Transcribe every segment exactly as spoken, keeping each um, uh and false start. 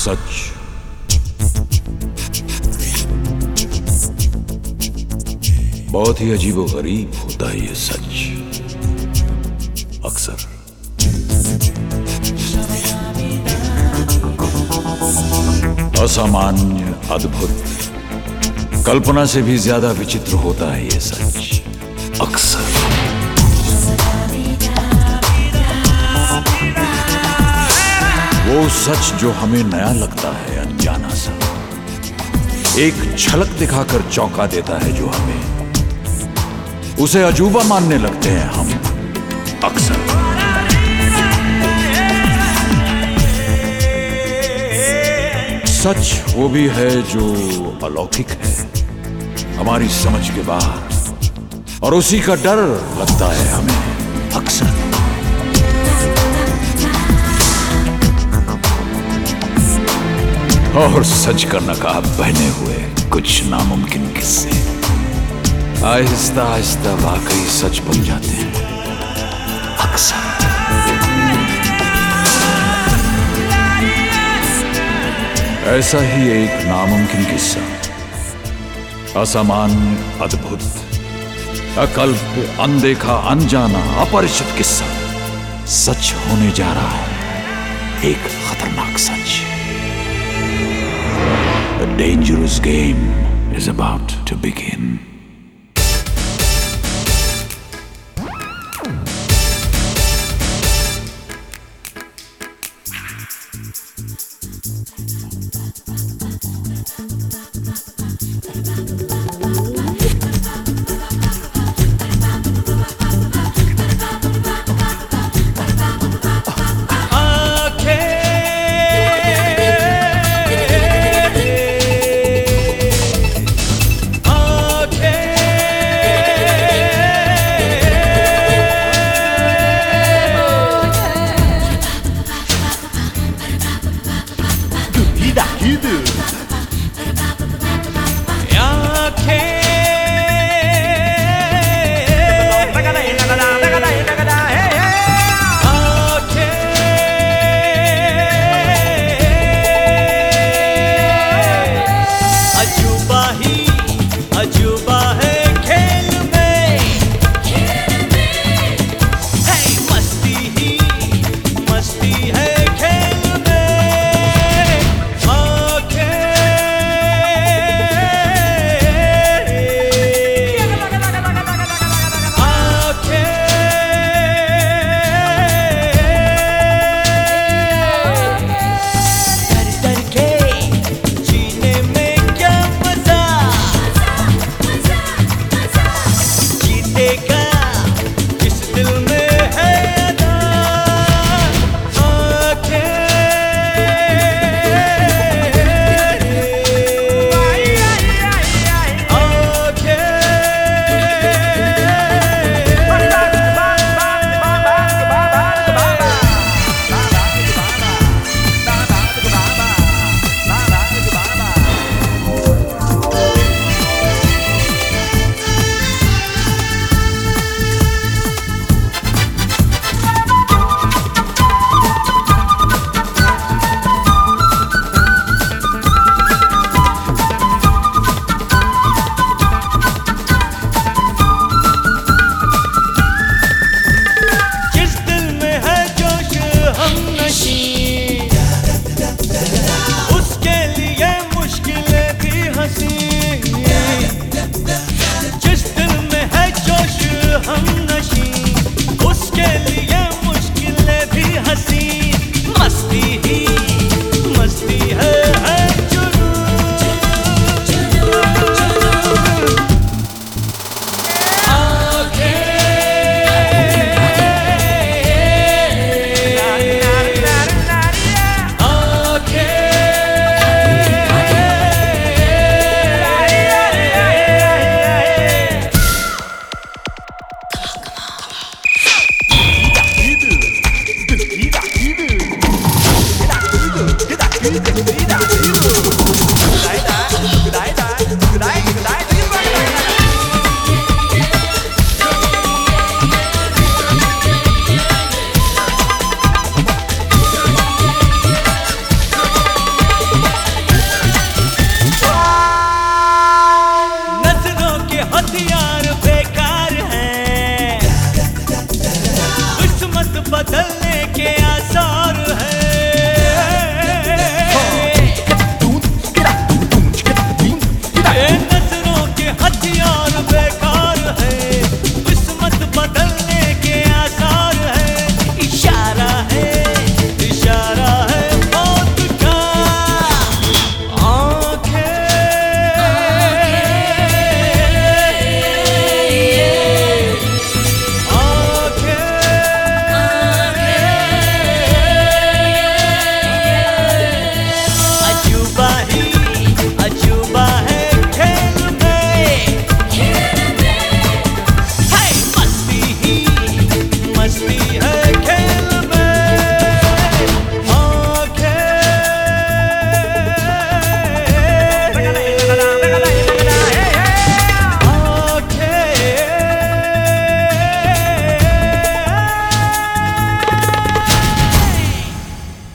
सच बहुत ही अजीबोगरीब होता है। ये सच अक्सर असामान्य, अद्भुत, कल्पना से भी ज्यादा विचित्र होता है। ये सच अक्सर वो सच जो हमें नया लगता है, अनजाना सा, एक झलक दिखाकर चौंका देता है जो हमें, उसे अजूबा मानने लगते हैं हम अक्सर। सच वो भी है जो अलौकिक है, हमारी समझ के बाहर, और उसी का डर लगता है हमें अक्सर। और सच का नकाब पहने हुए कुछ नामुमकिन किस्से आहिस्ता आहिस्ता वाकई सच बन जाते हैं अक्सर। ऐसा ही एक नामुमकिन किस्सा, असामान्य, अद्भुत, अकल्प, अनदेखा, अनजाना, अपरिचित किस्सा सच होने जा रहा है। एक खतरनाक सच। A dangerous game is about to begin. Okay.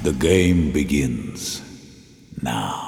The game begins now.